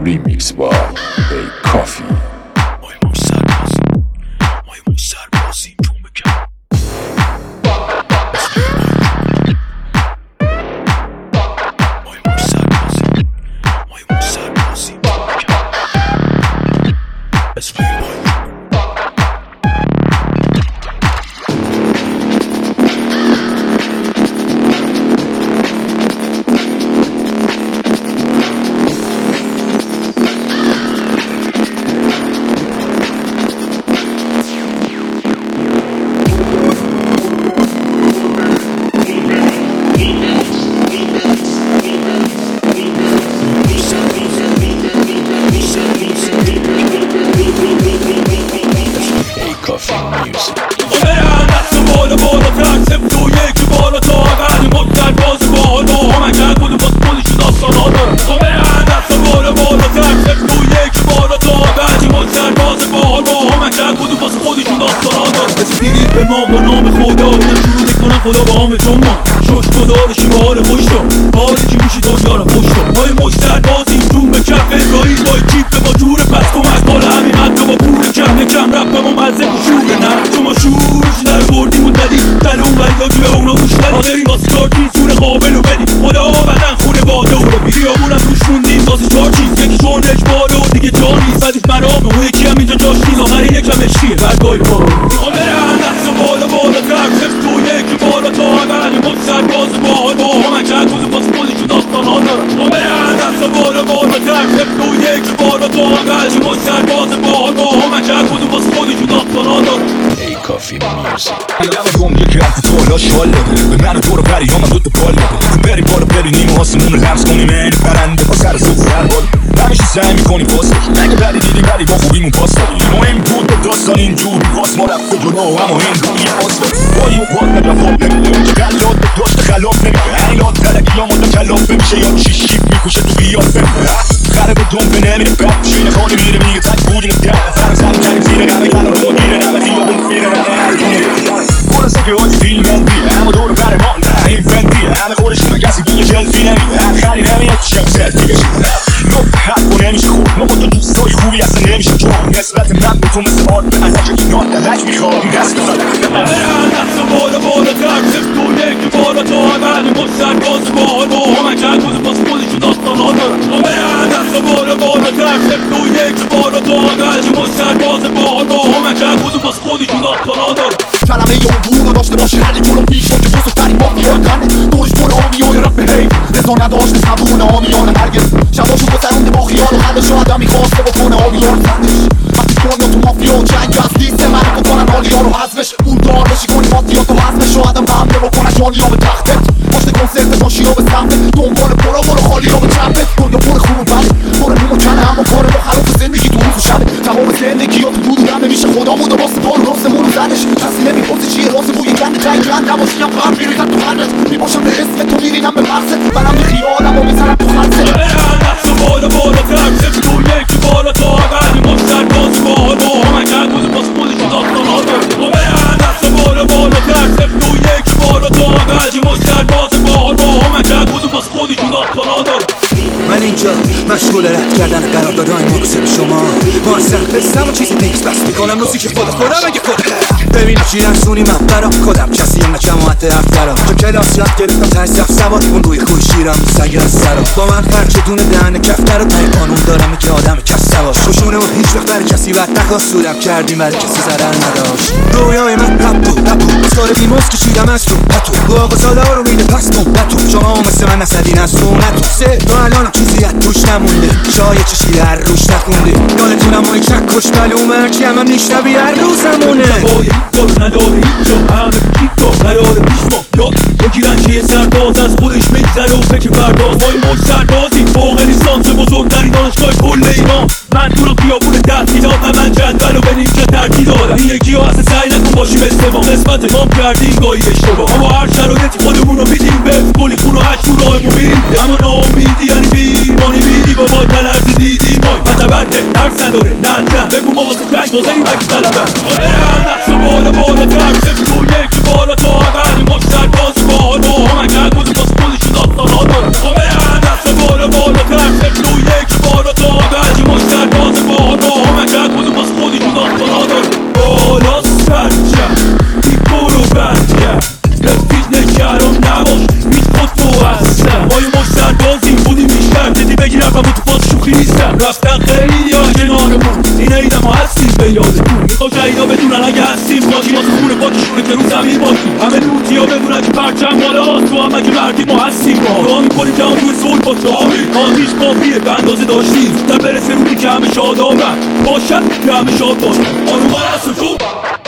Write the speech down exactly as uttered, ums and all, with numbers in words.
Remix by A Coffee. به ما با نام خدا اینا شروع میکنن خدا با همه چون ما شش گذار شیبال پشتا حالی که میشه دنیا رو پشتا های مشتر بازی جون به کف اسرائیل با کیف به ما جور پس کم از بالا همین حتی با پول کم کم رب به ما مزه و شوره نه چون ما شورش در بردیم و دادیم در اون وریا که به اونا گوش دادیم حاضرین واسه چار چیز جور قابل و بدیم خدا بدن خونه باده و بیابون هم روش موندیم واسه چار چیز یکی شونش باده و دیگه جا نیست بعدش مرامه و یکی هم اینجا جاش نیست آخری یکم اشیه برگای ما بالا بالا ترسف تو یکی بالا تا اول مستر باز باحال با همه کرد بوده باز خودشون داستان ها دارن همه دست بالا بالا ترسف تو یکی بالا تا اول مستر باز باحال با همه کرد بوده باز خودشون داستان ها دارن A Coffee Music. دم یکی حرف تو حالا شال داده به من و تو رو پری هم دوتا پال داده بریم بالا ببینیم آسمون رو لمس کنیم این پرنده با سر صبح سر بالا همیشه سعی میکنیم پاس بدیم اگه بدی دیدیم بدی با خوبیمون پاس دادیم مهم بود به داستان اینجوری پاس ما رفته جلو اما این روی پاس دادیم بایی و پاس نجفاب نمیده که قلات به داشت خلاف نمیده اینات تلقی ها مادا کلاف میشه یا شیش شیف میکشه تو بیاد بمیده خره به دنبه نمیره بد شینه خانه میره میگه تک بودیم ده نفر زن کنیم زیره قمه قرار مدیره نمه خیابون فیره برسه که آجی فیلم اندیه اما دور بر ما نه این فندیه همه خودشون کسی بوی جلفی نمیده هم خری نمیاد شب سلفی بشیده نفت حق و نمیشه خوب ما با تو دوستای خوبی اصلا نمیشه چون نسبت من به تو مثل آرد به علک اینات دلک میخواد دست بزنه دست بالا بالا ترسف تو یکی بالا تا اول مستر باز باحال با همه کرد بوده باز خودشون داستان ها دارن دست بالا بالا ترسف تو یکی بالا تا اول مستر باز باحال با همه کرد بوده باز خودشون داستان ها دارن کلمه یه اون رو داشته باشه هلی جلو پیش که بزرگترین مافیا کنه دورش پر آمیای رپ هیف رضا نداشته صبون آمیان هرگز شباشو گذرونده با خیال و حدش آدم میخواسته بکنه آبیار زندش وقتی دنیا تو مافیا و جنگ از لیست من بکنن آلیا رو حذفش اون دار بشی کنی مافیا تو حذفش و آدم حمله بکنن جانیا به تختت پاشت کنسرت باشی ها به سمتت دنبال پرا برو خالی ها به چپت دنیا پر خوب و بله پر نمو کنه اما کار با خلاف زندگی تو روز و شبه تمام زندگی ها تو بود و دمه میشه خدا بود و باست پار راستمون رو زنش کسی نمیپرسه چیه راست بوی کنده جنگ جنگ نباشی هم قرم میریزن تو خندت میباشم به اسم تو میرینم به مقصد برم بی خیالم و میزنم تو خلصه دست بالا بالا ترسف تو یکی بالا تا اول مستر باز باحال با همه کرد بوده باز خودشون داستان ها دارن دست بالا بالا ترسف تو یکی بالا تا اول مستر باز باحال با همه کرد بوده باز خودشون داستان ها دارن من اینجا مشغول رد کردن قراردادهای مقصد شما مارسل بستم و چیزی نیکس بس میکنم موسیقی خودت خودم اگه خودت ببین چی رسونی من برا خودم کسی هم جماعت افترا چه کلاس یاد گرفتم ترس رفت سواد اون روی خوی شیرم سگ از سرا با من خرچه دونه دهن کفتر و تای قانون دارم که آدم کس سواش خوشونه و هیچ وقت بر کسی وقت نخواست سودم کردیم برای کسی ضرر نداشت رویای من رپو رپو بسار بیموز کشیدم از تو پتو رو آقا سالا رو میده پس کن نتو شما مثل من نسدین از سونتو سه تو الان چیزی از توش نمونده شاید چشی هر روش نخونده یادتونم های چک کش بلوم هرچی هم هم نیشنبی هر روزمونه دار نداره هیچ جا همه کیت تا قرار پیش ما یاد بگیرن که یه سرباز از خودش میگذره و فکر پرداز مای مش سربازی فوق لیسانس بزرگترین دانشگاه کل ایران من تو رو خیابون تحصیلات و من جدول و بریم که ترکی دارم این یکی ها اصلا سعی نکن باشی مثل ما قسمت مام کردیم گاهی اشتباه اما هر شرایطی خودمون رو میدیم به گلی خون و هشت رو راهمون میریم اما ناامیدی یعنی بیمانی بیدی بابا تلرز دیدی مای متبنده ترس نداره نه نه بگو ما واسه جنگ نازنیم اگه طلبه دست بالا بالا ترسف تو یکی بالا تا اول مستر باز باحال با همه کرد بوده باز خودشون داستان ها دارن دست بالا بالا ترسف تو یکی بالا تا اول رفتن خیلی ها کنارمون این عیدم ها هستیم به یادتون میخوا شهیدا بدونن اگه هستیم خاکی واسه خونه پاکشونه که رو زمین باشیم همه لوتی ها بگونن که پرچم بالا تو هم اگه مردی ما هستیم ما دعا میکنیم که هم روی صلح باشه آتیش کافیه به اندازه داشتیم زودتر برسه روزی که همه شادابن باشن که همه شاد باشن آروم هست و